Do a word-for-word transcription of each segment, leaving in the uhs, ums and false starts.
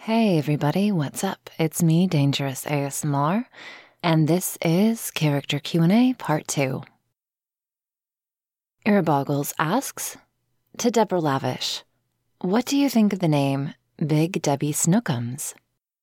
Hey everybody, what's up? It's me, Dangerous A S M R, and this is Character Q and A Part two. Earboggles asks, to Deborah Lavish, what do you think of the name Big Debbie Snookums?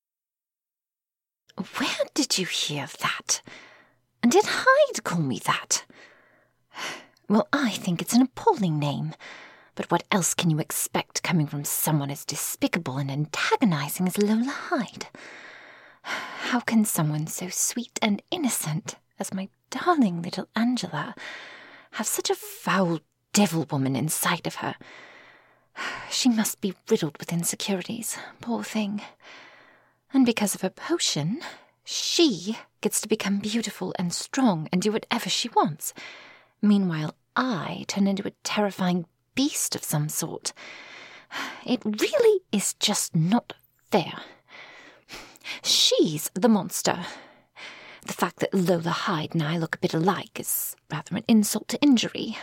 Where did you hear that? And did Hyde call me that? Well, I think it's an appalling name. But what else can you expect coming from someone as despicable and antagonizing as Lola Hyde? How can someone so sweet and innocent as my darling little Angela have such a foul devil woman inside of her? She must be riddled with insecurities, poor thing. And because of her potion, she gets to become beautiful and strong and do whatever she wants. Meanwhile, I turn into a terrifying beast of some sort. It really is just not fair. She's the monster. The fact that Lola Hyde and I look a bit alike is rather an insult to injury.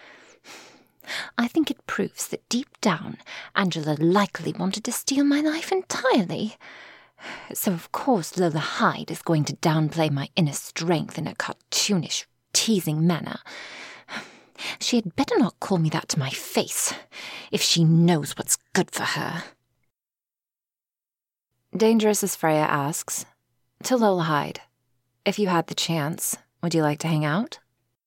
I think it proves that deep down, Angela likely wanted to steal my life entirely. So of course Lola Hyde is going to downplay my inner strength in a cartoonish, teasing manner. She had better not call me that to my face, if she knows what's good for her. Dangerous as Freya asks, to Lola Hyde, if you had the chance, would you like to hang out?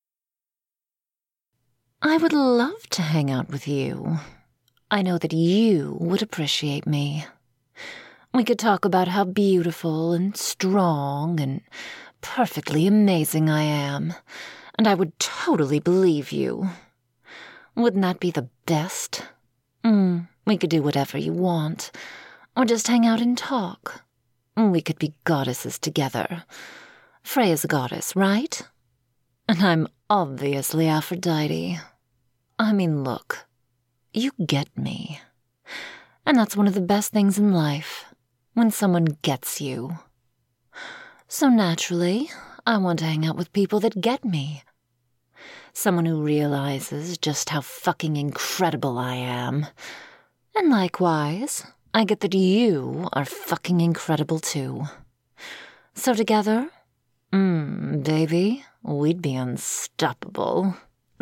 I would love to hang out with you. I know that you would appreciate me. We could talk about how beautiful and strong and perfectly amazing I am, and I would totally believe you. Wouldn't that be the best? Mm, we could do whatever you want, or just hang out and talk. We could be goddesses together. Freya's a goddess, right? And I'm obviously Aphrodite. I mean, look, you get me. And that's one of the best things in life, when someone gets you. So naturally, I want to hang out with people that get me. Someone who realizes just how fucking incredible I am. And likewise, I get that you are fucking incredible too. So together, mmm, baby, we'd be unstoppable.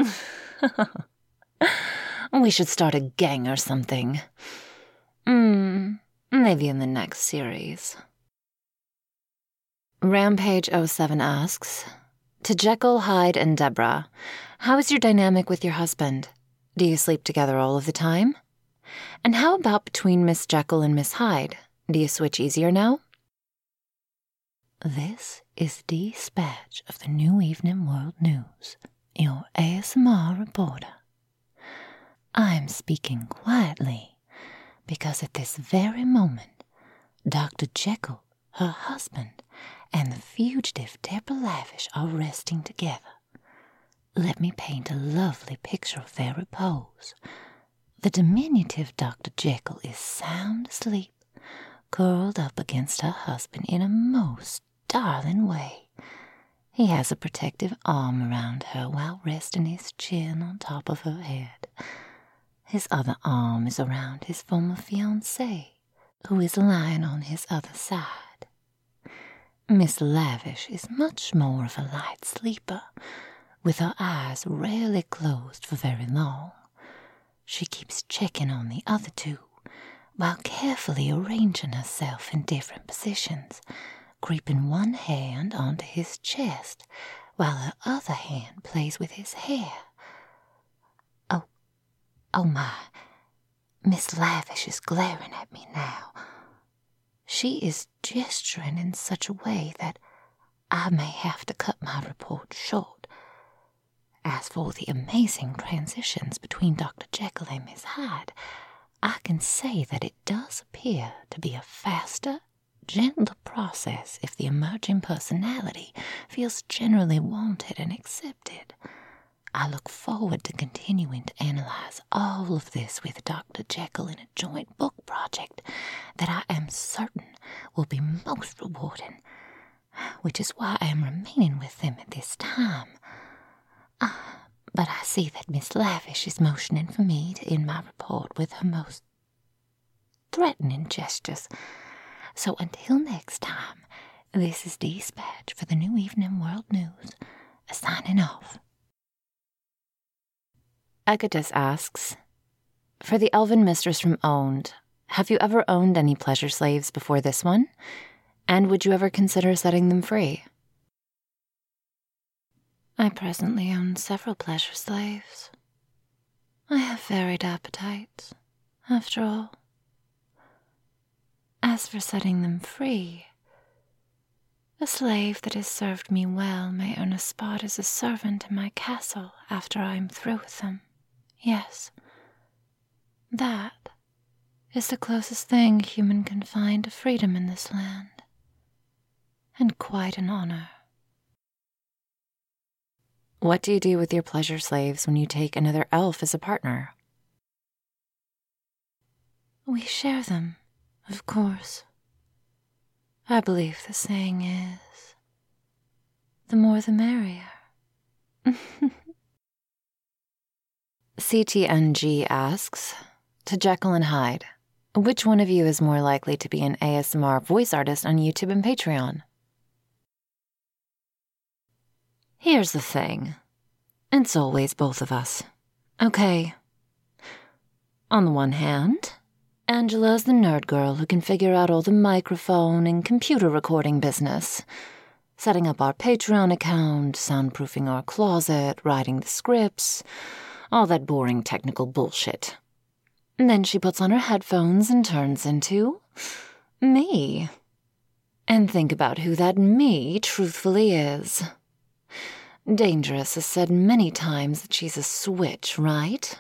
We should start a gang or something. Mmm, maybe in the next series. Rampage oh seven asks, to Jekyll, Hyde, and Deborah, how is your dynamic with your husband? Do you sleep together all of the time? And how about between Miss Jekyll and Miss Hyde? Do you switch easier now? This is Dispatch of the New Evening World News, your A S M R reporter. I am speaking quietly because at this very moment, Doctor Jekyll, her husband, and the fugitive Deborah Lavish are resting together. Let me paint a lovely picture of their repose. The diminutive Doctor Jekyll is sound asleep, curled up against her husband in a most darling way. He has a protective arm around her while resting his chin on top of her head. His other arm is around his former fiancée, who is lying on his other side. Miss Lavish is much more of a light sleeper, with her eyes rarely closed for very long. She keeps checking on the other two, while carefully arranging herself in different positions, creeping one hand onto his chest, while her other hand plays with his hair. Oh, oh my, Miss Lavish is glaring at me now. She is gesturing in such a way that I may have to cut my report short. As for the amazing transitions between Doctor Jekyll and Miss Hyde, I can say that it does appear to be a faster, gentler process if the emerging personality feels generally wanted and accepted. I look forward to continuing to analyze all of this with Doctor Jekyll in a joint book project that I am certain will be most rewarding, which is why I am remaining with them at this time. Uh, but I see that Miss Lavish is motioning for me to end my report with her most threatening gestures. So until next time, this is Dispatch for the New Evening World News, signing off. Egotus asks, for the elven mistress from Owned, have you ever owned any pleasure slaves before this one? And would you ever consider setting them free? I presently own several pleasure slaves. I have varied appetites, after all. As for setting them free, a slave that has served me well may earn a spot as a servant in my castle after I am through with them. Yes, that is the closest thing a human can find to freedom in this land, and quite an honor. What do you do with your pleasure slaves when you take another elf as a partner? We share them, of course. I believe the saying is, the more the merrier. C T N G asks, to Jekyll and Hyde, which one of you is more likely to be an A S M R voice artist on YouTube and Patreon? Here's the thing. It's always both of us. Okay. On the one hand, Angela's the nerd girl who can figure out all the microphone and computer recording business. Setting up our Patreon account, soundproofing our closet, writing the scripts, all that boring technical bullshit. And then she puts on her headphones and turns into me. And think about who that me truthfully is. Dangerous has said many times that she's a switch, right?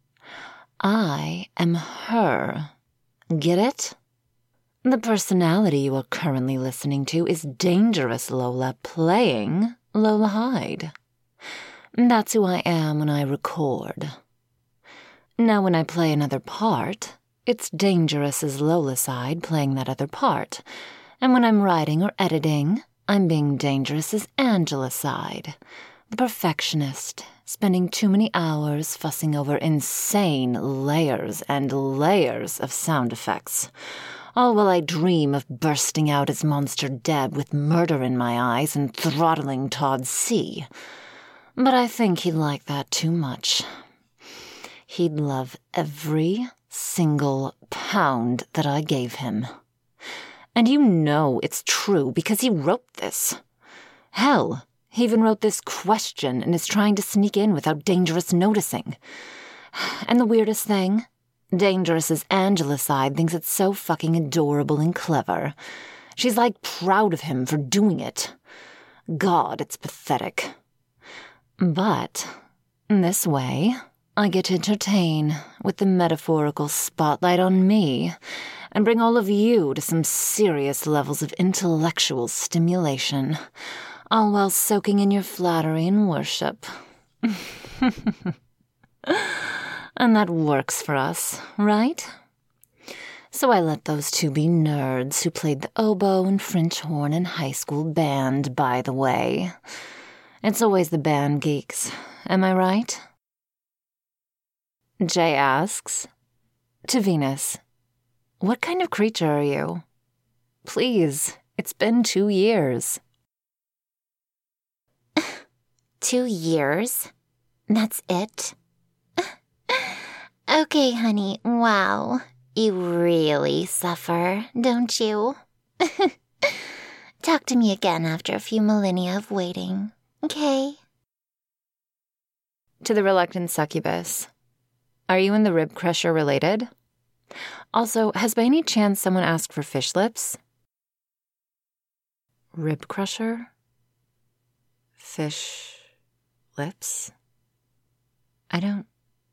I am her. Get it? The personality you are currently listening to is Dangerous Lola playing Lola Hyde. That's who I am when I record. Now when I play another part, it's Dangerous as Lola side playing that other part. And when I'm writing or editing, I'm being Dangerous as Angela side. The perfectionist, spending too many hours fussing over insane layers and layers of sound effects. All while I dream of bursting out as Monster Deb with murder in my eyes and throttling Todd C. But I think he'd like that too much. He'd love every single pound that I gave him. And you know it's true because he wrote this. Hell, he even wrote this question and is trying to sneak in without Dangerous noticing. And the weirdest thing? Dangerous's Angela side thinks it's so fucking adorable and clever. She's like proud of him for doing it. God, it's pathetic. But this way, I get to entertain with the metaphorical spotlight on me and bring all of you to some serious levels of intellectual stimulation, all while soaking in your flattery and worship. And that works for us, right? So I let those two be nerds who played the oboe and French horn in high school band, by the way. It's always the band geeks, am I right? Jay asks, to Venus, what kind of creature are you? Please, it's been two years. Two years? That's it? Okay, honey, wow. You really suffer, don't you? Talk to me again after a few millennia of waiting, okay? To the reluctant succubus, are you and the rib crusher related? Also, has by any chance someone asked for fish lips? Rib crusher? Fish lips? I don't...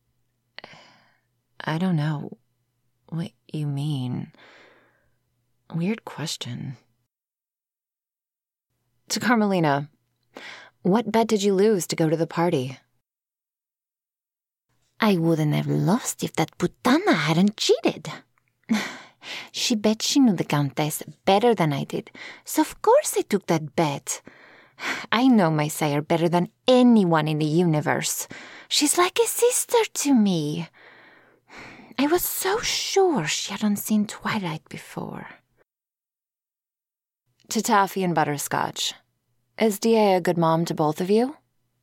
I don't know what you mean. Weird question. To Carmelina, what bet did you lose to go to the party? I wouldn't have lost if that putana hadn't cheated. She bet she knew the Countess better than I did, so of course I took that bet. I know my sire better than anyone in the universe. She's like a sister to me. I was so sure she hadn't seen Twilight before. To Taffy and Butterscotch. Is D A a good mom to both of you?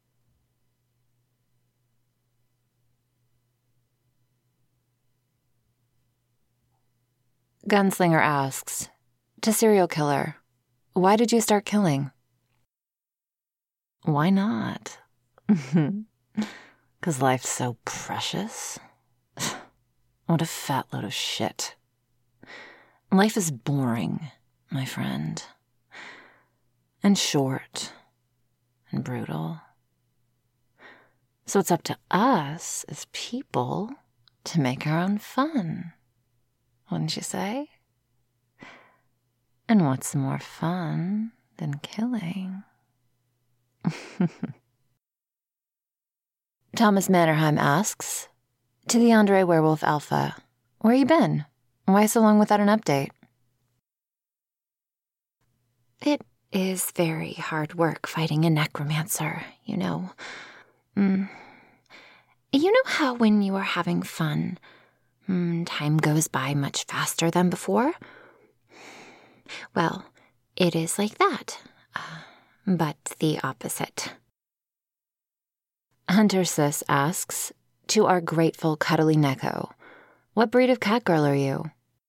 Gunslinger asks, to Serial Killer, why did you start killing? Why not? 'Cause life's so precious. What a fat load of shit. Life is boring, my friend. And short. And brutal. So it's up to us as people to make our own fun. Wouldn't you say? And what's more fun than killing? Thomas Mannerheim asks, to the Andre Werewolf Alpha, where you been? Why so long without an update? It is very hard work fighting a necromancer, you know. Mm. You know how when you are having fun, mm, time goes by much faster than before? Well, it is like that, uh, but the opposite. Hunter Sis asks, to our grateful cuddly Neko, what breed of cat girl are you?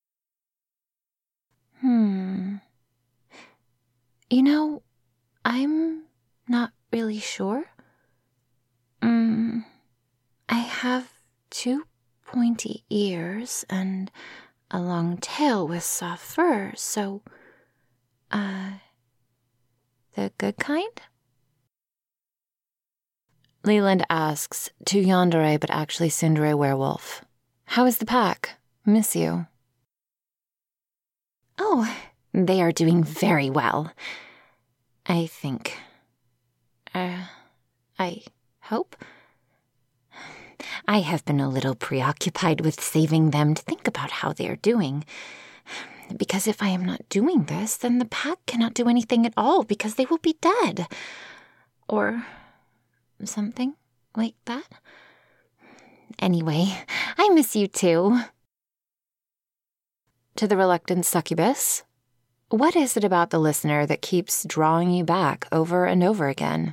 Hmm. You know, I'm not really sure. Mm, I have two pointy ears and a long tail with soft fur, so, uh, the good kind? Leland asks, to Yandere but actually Tsundere Werewolf, how is the pack? Miss you. Oh, they are doing very well. I think. Uh, I hope. I have been a little preoccupied with saving them to think about how they are doing. Because if I am not doing this, then the pack cannot do anything at all because they will be dead. Or something like that. Anyway, I miss you too. To the Reluctant Succubus, what is it about the listener that keeps drawing you back over and over again?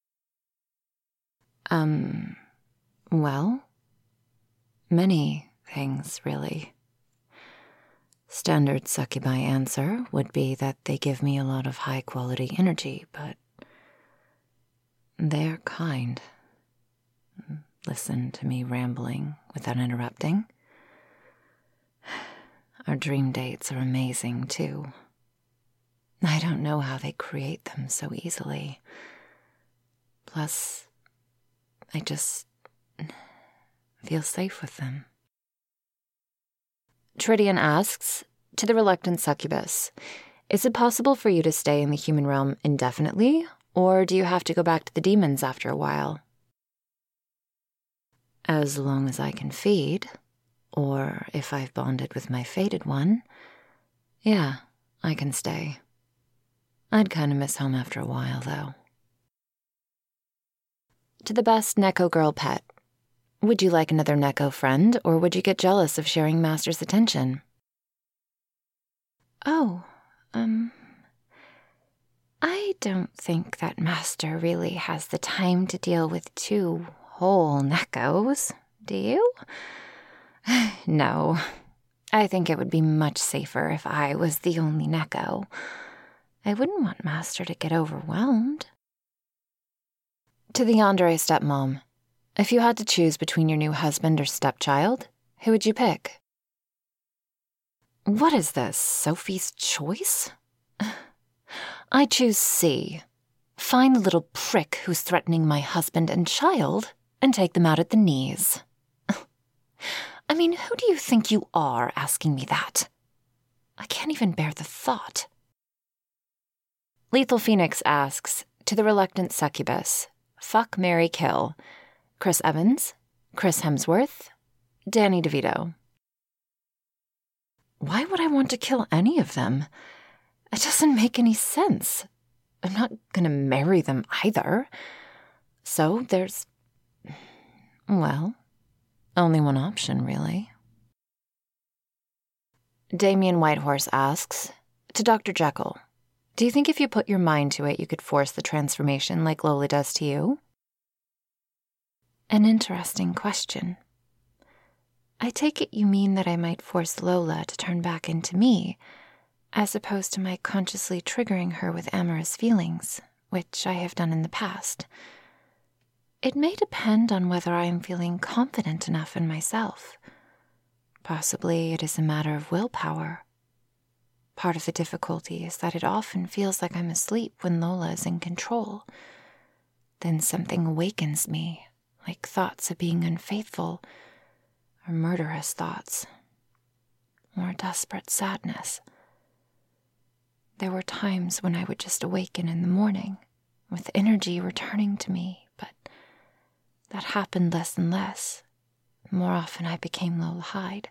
Um, well, many things, really. Standard succubi answer would be that they give me a lot of high-quality energy, but they're kind. Listen to me rambling without interrupting. Our dream dates are amazing, too. I don't know how they create them so easily. Plus, I just feel safe with them. Tridian asks, to the Reluctant Succubus, is it possible for you to stay in the human realm indefinitely, or do you have to go back to the demons after a while? As long as I can feed, or if I've bonded with my fated one, yeah, I can stay. I'd kind of miss home after a while, though. To the best Neko girl pet, would you like another Neko friend, or would you get jealous of sharing Master's attention? Oh, um... I don't think that Master really has the time to deal with two whole Nekos, do you? No. I think it would be much safer if I was the only Neko. I wouldn't want Master to get overwhelmed. To the Yandere stepmom, if you had to choose between your new husband or stepchild, who would you pick? What is this, Sophie's choice? I choose C. Find the little prick who's threatening my husband and child and take them out at the knees. I mean, who do you think you are asking me that? I can't even bear the thought. Lethal Phoenix asks, to the Reluctant Succubus, fuck, marry, kill. Chris Evans, Chris Hemsworth, Danny DeVito. Why would I want to kill any of them? It doesn't make any sense. I'm not going to marry them either. So there's, well, only one option, really. Damien Whitehorse asks, to Doctor Jekyll, Do you think if you put your mind to it, you could force the transformation like Lola does to you? An interesting question. I take it you mean that I might force Lola to turn back into me, as opposed to my consciously triggering her with amorous feelings, which I have done in the past. It may depend on whether I am feeling confident enough in myself. Possibly it is a matter of willpower. Part of the difficulty is that it often feels like I'm asleep when Lola is in control. Then something awakens me, like thoughts of being unfaithful, or murderous thoughts, or desperate sadness. There were times when I would just awaken in the morning, with energy returning to me, but that happened less and less. More often I became Lola Hyde.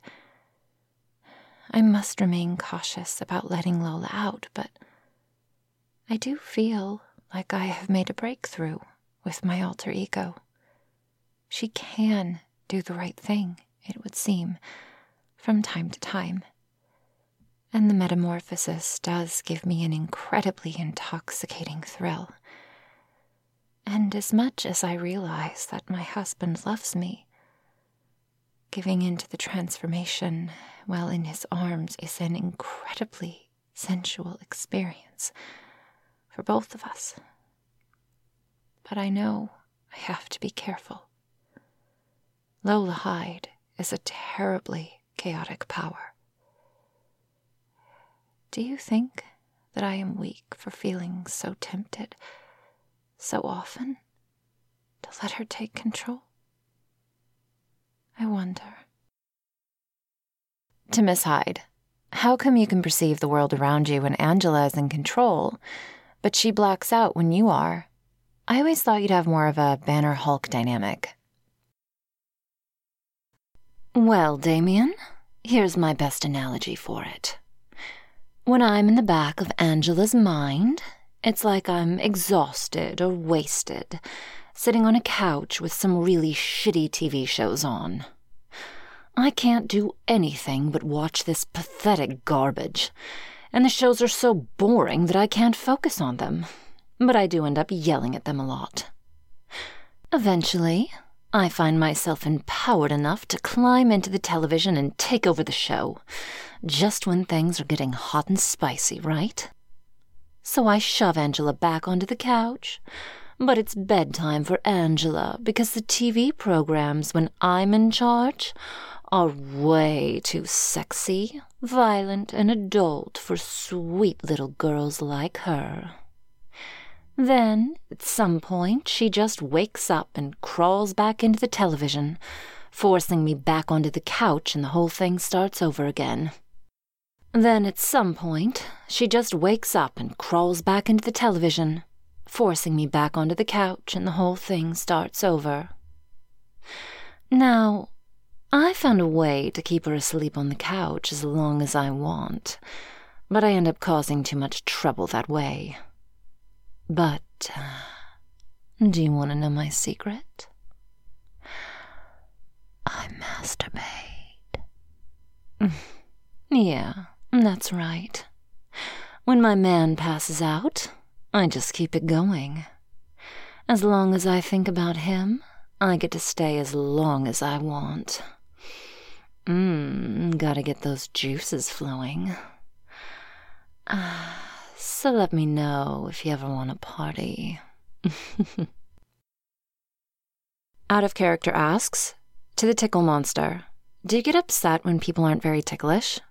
I must remain cautious about letting Lola out, but I do feel like I have made a breakthrough with my alter ego. She can do the right thing, it would seem, from time to time. And the metamorphosis does give me an incredibly intoxicating thrill. And as much as I realize that my husband loves me, giving into the transformation while in his arms is an incredibly sensual experience for both of us. But I know I have to be careful. Lola Hyde is a terribly chaotic power. Do you think that I am weak for feeling so tempted, so often, to let her take control? I wonder. To Miss Hyde, how come you can perceive the world around you when Angela is in control, but she blacks out when you are? I always thought you'd have more of a Banner Hulk dynamic. Well, Damien, here's my best analogy for it. When I'm in the back of Angela's mind, it's like I'm exhausted or wasted, sitting on a couch with some really shitty T V shows on. I can't do anything but watch this pathetic garbage, and the shows are so boring that I can't focus on them, but I do end up yelling at them a lot. Eventually, I find myself empowered enough to climb into the television and take over the show, just when things are getting hot and spicy, right? So I shove Angela back onto the couch, but it's bedtime for Angela because the T V programs when I'm in charge are way too sexy, violent, and adult for sweet little girls like her. Then, at some point, she just wakes up and crawls back into the television, forcing me back onto the couch, and the whole thing starts over again. Then, at some point, she just wakes up and crawls back into the television, forcing me back onto the couch, and the whole thing starts over. Now, I found a way to keep her asleep on the couch as long as I want, but I end up causing too much trouble that way. But, uh, do you want to know my secret? I masturbate. Yeah, that's right. When my man passes out, I just keep it going. As long as I think about him, I get to stay as long as I want. Mmm, gotta get those juices flowing. Ah. So let me know if you ever want to party. Out of Character asks, to the Tickle Monster, do you get upset when people aren't very ticklish?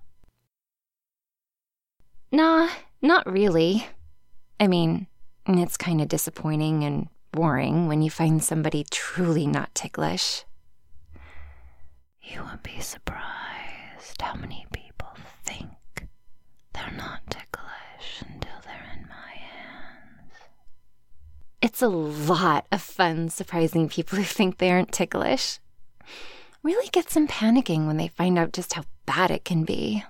Nah, not really. I mean, it's kind of disappointing and boring when you find somebody truly not ticklish. You would be surprised how many people think they're not ticklish until they're in my hands. It's a lot of fun surprising people who think they aren't ticklish. Really gets them panicking when they find out just how bad it can be.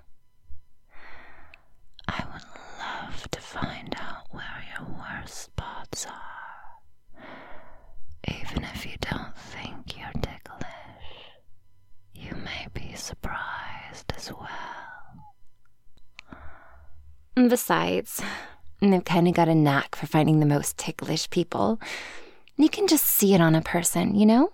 I would love to find out where your worst spots are. Even if you don't think you're ticklish, you may be surprised as well. Besides, And they've kind of got a knack for finding the most ticklish people. You can just see it on a person, you know?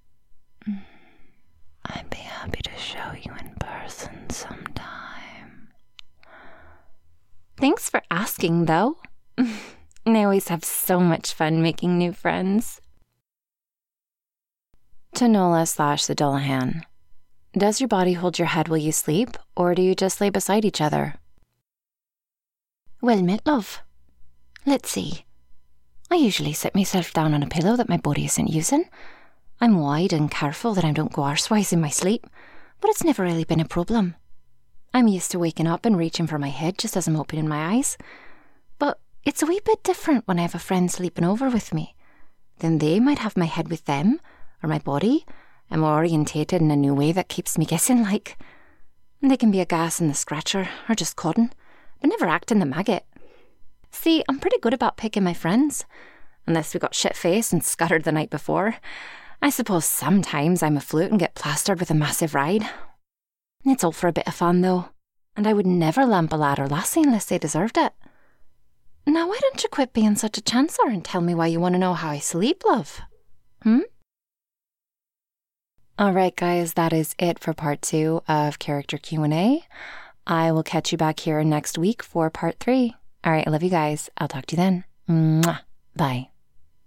I'd be happy to show you in person sometime. Thanks for asking, though. I always have so much fun making new friends. To Nola slash the Dullahan. Does your body hold your head while you sleep, or do you just lay beside each other? Well met, love. Let's see. I usually sit myself down on a pillow that my body isn't using. I'm wide and careful that I don't go arsewise in my sleep, but it's never really been a problem. I'm used to waking up and reaching for my head just as I'm opening my eyes. But it's a wee bit different when I have a friend sleeping over with me. Then they might have my head with them, or my body, and we're orientated in a new way that keeps me guessing, like. And they can be a gas in the scratcher, or just codding, but never acting the maggot. See, I'm pretty good about picking my friends, unless we got shit-faced and scuttered the night before. I suppose sometimes I'm a flute and get plastered with a massive ride. It's all for a bit of fun, though, and I would never lamp a lad or lassie unless they deserved it. Now, why don't you quit being such a chancer and tell me why you want to know how I sleep, love? Hmm? All right, guys, that is it for part two of Character Q and A. I will catch you back here next week for part three. All right, I love you guys. I'll talk to you then. Mwah. Bye.